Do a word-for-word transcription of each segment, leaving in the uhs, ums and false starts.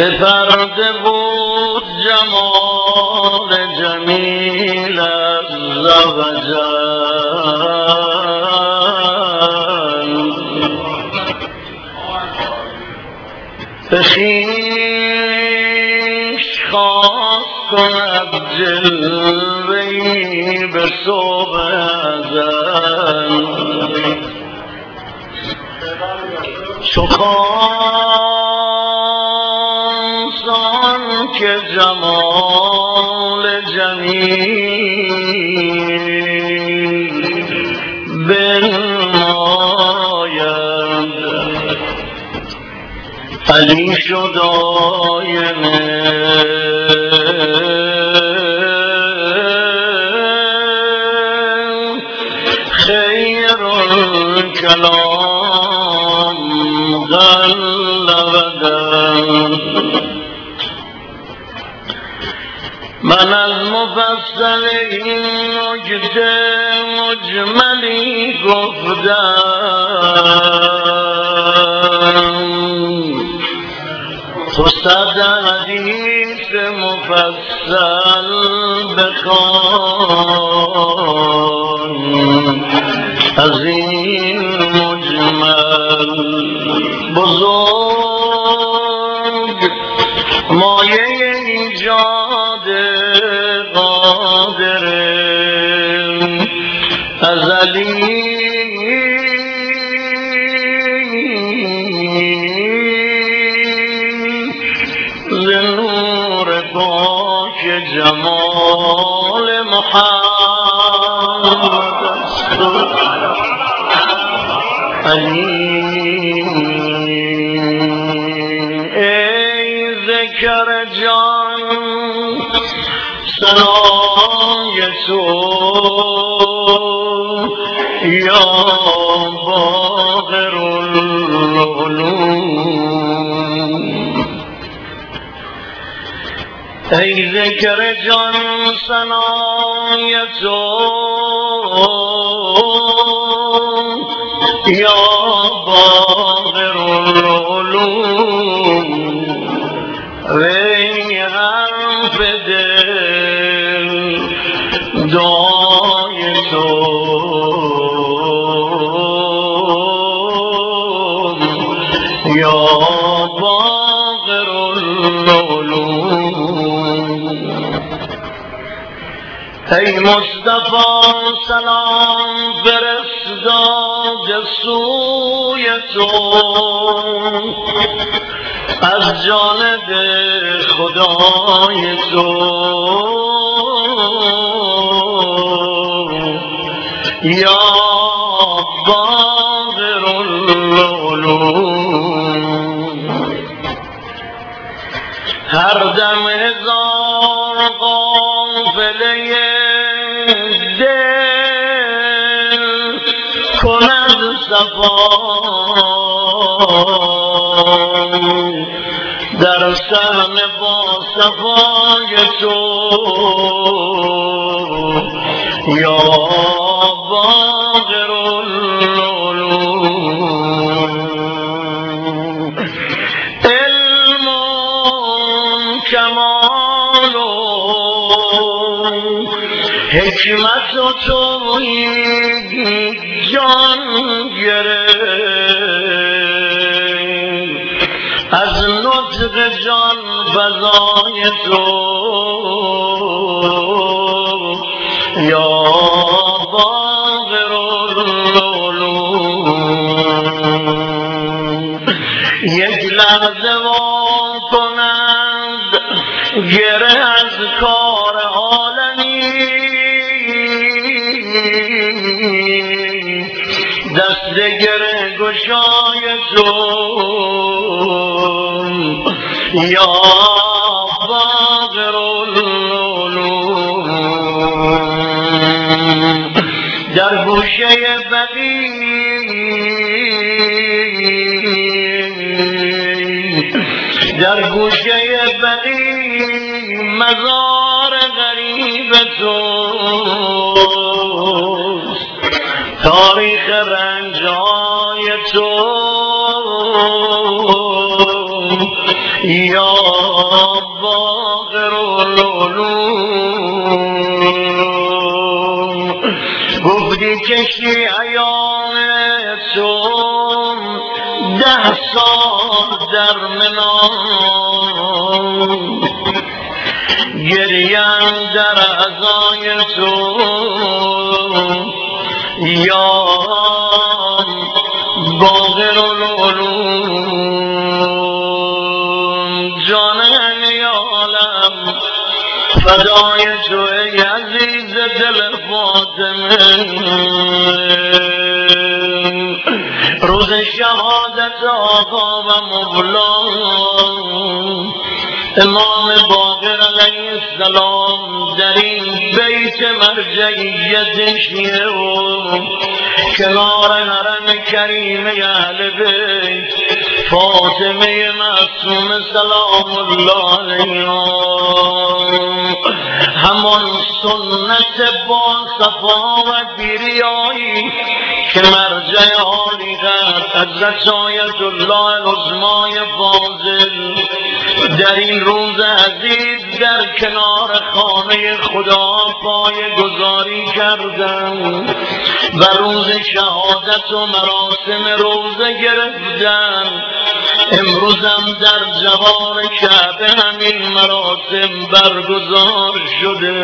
به پرده بود جمال جمیل عز و جل، به خویش خاص کند جلوه‌ای به صبح ازل، چو خاصان که جمال جمیل بنماید، علی شد آینه خیر الکلام غلبدن. من از مفصل این نکته مجملی گفتم، تو صد حدیث مفصل بخوان از این مجمل. بزرگ مایه ایجاد قادر ازلی، نور پاک جمال محمد علی. ای ذکر جان ثنای تو یا باقر العلوم، ای ذکر جان ثنای تو یا باقر العلوم، وی حرف دل دعای تو یا باقر العلوم. ای مصطفی سلام فرستاد سوی تو از جانب خدای تو، یا باقر العلوم. هر دم هزار قافله دل کند صفا، در صحن با صفای تو یا باقر العلوم. علم کمال و حکمت و توحید جان گرفت، از نطق جان فضای تو یا باقر العلوم. یک لحظه وا کنند گره از کار عالمی، دست گره گشای تو یا باقر العلوم. در گوشه بقی در گوشه بقی مزار غریب توست، تاریخ رنجای تو یا باقر العلوم گفتی کشتی ایام تو ده سال در منام گریم در عزای تو یا باقر العلوم جان همه عالم فدای تو ای عزیز دل فاطمه روز شهادت آقا و مولا امام باقر علیه السلام در این بیت مرجعیتشیه و کنار حرم کریم اهل بیت فاطمه معصوم سلام الله علیها همان سنت با صفا و بیریایی که مرجع عالی حضرت آیت الله العظمای فاضل در این روز عزیز در کنار خانه خدا پای گذاری کردن و روز شهادت و مراسم روزه گرفتن. امروزم در جوار کعبه همین مراسم برگزار شده.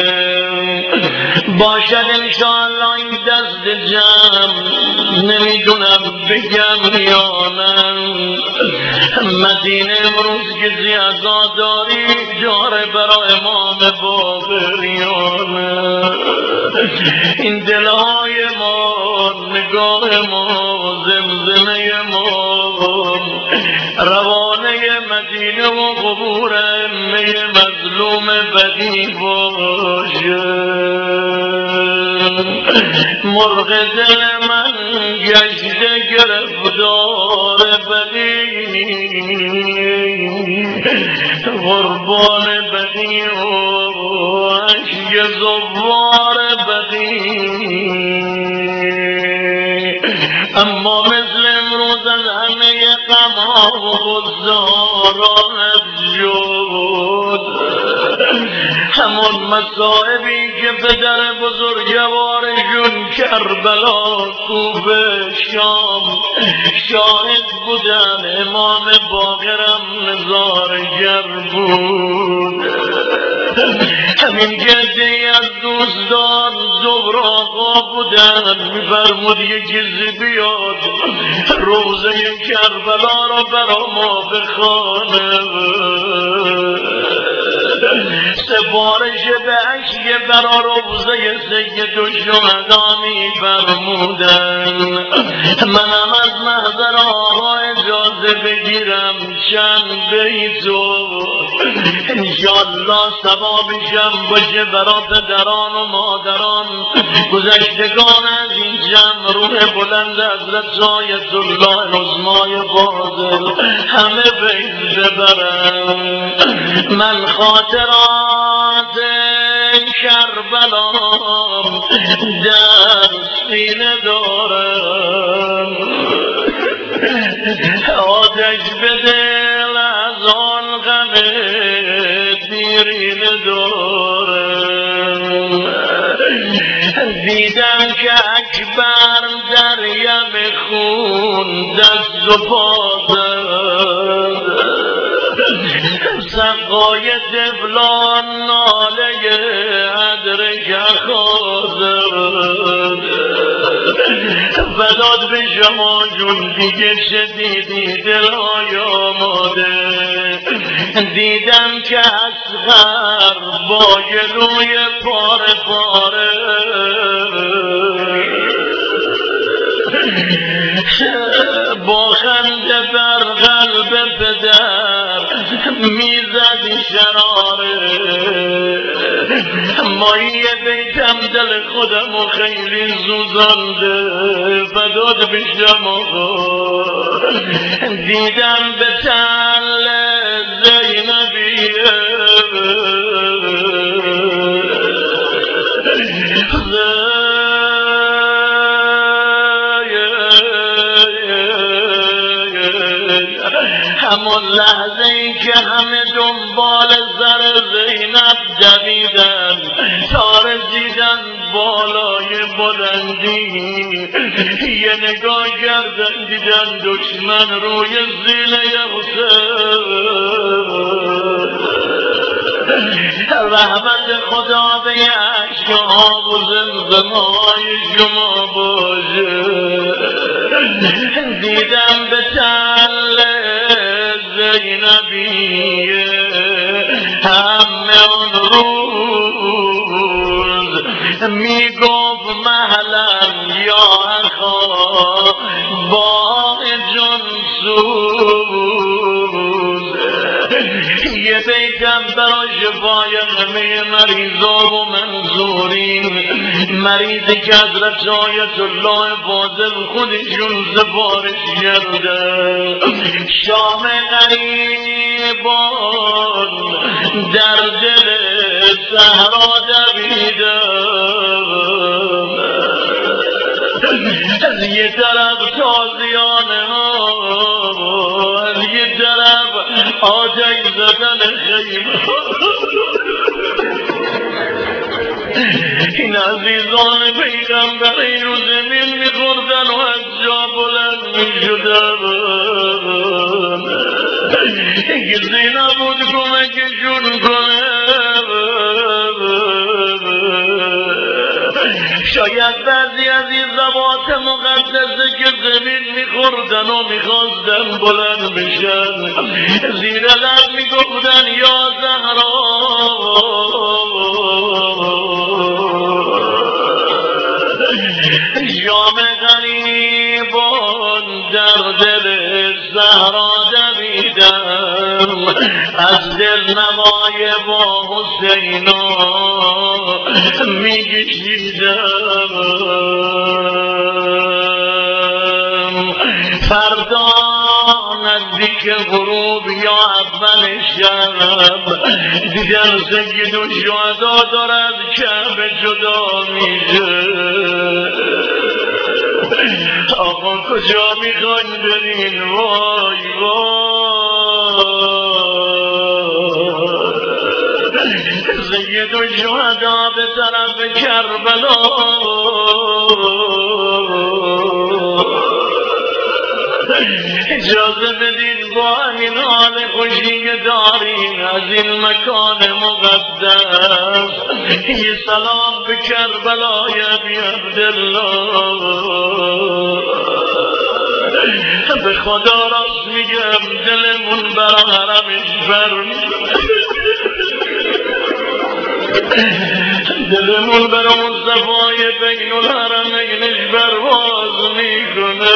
باشد انشاءالله این دست جمع نمیدونم بگم یا نه مدینه امروز که زیاداداری داره برای امام باقر یا نه. این دلهای ما نگاه ما زمزمه ما روانه مدینه و قبور امه مظلوم بدی باشه. مرغ دل من گشته گرفتار بدی قربان بدی و عشق زوار بدی اما مثل امروز از همه غم‌ها و غزارانت شد. همون مصائبی که پدر بزرگوارشون کربلا کوفه شام شاهد بودن. امام باقرم نظارگر بود. همین گرده از دوستان زهر آقا بودن میفرمود یک چیزی بیاد روزه کربلا را برا ما بخوانه. سفارش به عشق برا روزه سید و شهدا میفرمودن. منم از محضر آقا اجازه بگیرم چند بیتو انشاءالله ثوابشم باشه برا پدران و مادران گذشتگان از این جمع روح بلند حضرت آیت الله العظمای فاضل همه بیت ببرم. من خاطرات کربلام در سینه دارم آتش به دل از آن غم دیرینه دارم. دیدم که اکبر در یم خون دست و پا زد. سقای طفلان ناله ادرک خوازد فداد به شما جون دیگه شدیدی دلهای آماده. دیدم که اصغر با گلوی پاره پاره با خنده بر قلب پدر میزد شراره. مایی بیتم دل خودم و خیلی زوزانده فداد بشم آقا. دیدم به تل زینبیه همون لحظه ای شبی که همه دنبال سر زینب دویدن تا رسیدن بالای بلندی یه نگاه کردن دیدن دشمن روی زینه رحمت خدا به عشق آب و زمزمای شما باشه دیدم به تل زینبیه همه اون روز میگفت محلم یا اخا با جنسوز یه بیتم برای شفای همه مریضا و منظورین مریضی که حضرت آیت الله فاضل خودشون سفارش کرده شام غریبان در دل صحرا دویدم از یه طرف تازیانه ها از یه طرف آتش زدن خیمه این عزیزان پیغمبر اینو زمین میخوردن و از جا بلند میشدن کسی نبود کمکشون کنه شاید بعضی از این ضوابط مقدسه که زمین میخوردن و میخواستن بلند بشن زیر لب میگفتن یا زهرا شام غریبان در دل زهرا دویدم از دل نوای با حسینا میگشیدم فردا نزدیک غروب یا اول شب دیدن سید الشهدا داره از کعبه جدا میشه آقا کجا میخواین برین وای وای سید الشهدا به طرف کربلا اجازه بدین با این حال خوشی دارین از این مکان مقدس یه سلام به کربلای ابی عبدالله به خدا راست میگم دلمون برا حرمش بر دلمون برا مصطفای بین الحرمینش برواز میکنه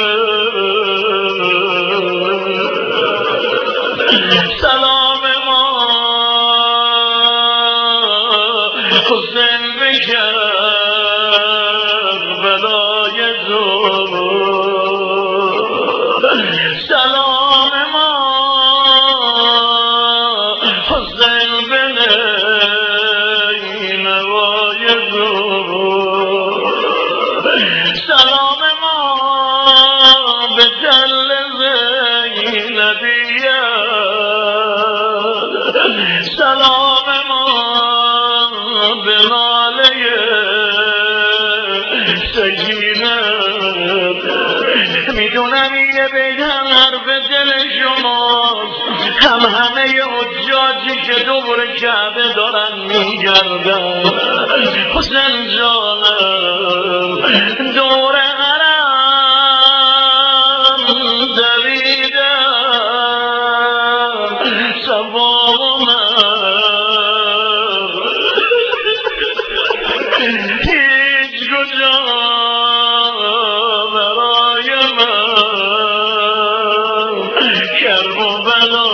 سلام ما حسین بکر بلای زور سلام ما حسین بنی نوای زور سلام ما به دل زینبیه سلام ما به ناله سکینت میدونم یه بیدن حرف دل شماست هم همه حجاجی که دور کعبه دارن میگردن حسین جانم دور حرم دویدم سبا هیچ کجا برای من کرب و بلا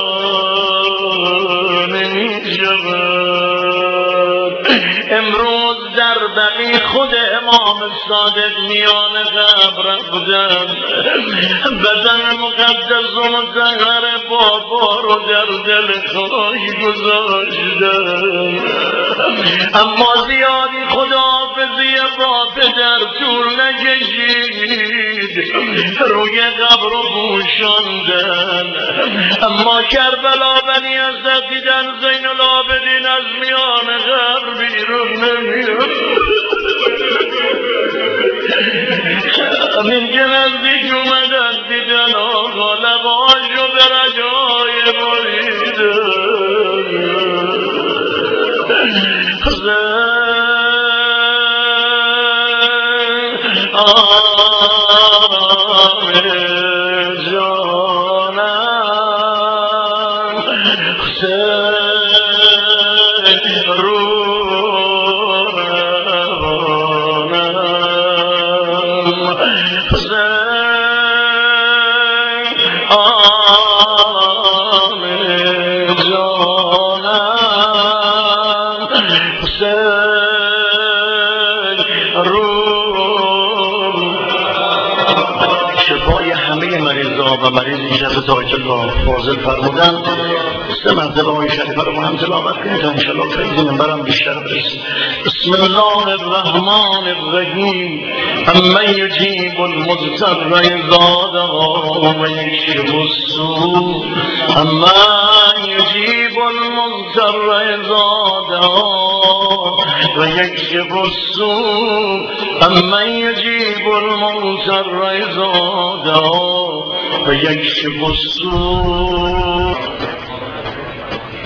نمیشود امروز در بقی خود امام صادق میان قبر رفتم بدن مقدس و مطهر بابا رو در دل خواهی گذاشتم اما زیادی خدا حافظی با پدر طول نکشید، روی قبر رو پوشاندن. اما کربلا بنی اسد دیدن زین العابدین از میان قبر بیرون نمیاد. همین که نزدیک اومدن دیدن آقا لباشو به رجای بریدن. و مریض شب تایت الله فاضل فرمودن سه مرتبه آیه شریفه رو با هم تلاوت کنید تا انشاءالله خیلی منبرم بیشتر برسید. بسم الله الرحمن الرحیم. اما یجیب المضطر اذا دعاه و یکشف السوء. اما یجیب المضطر اذا دعاه و یکشف السوء. اما یجیب المضطر اذا دعاه و یکشف السوء.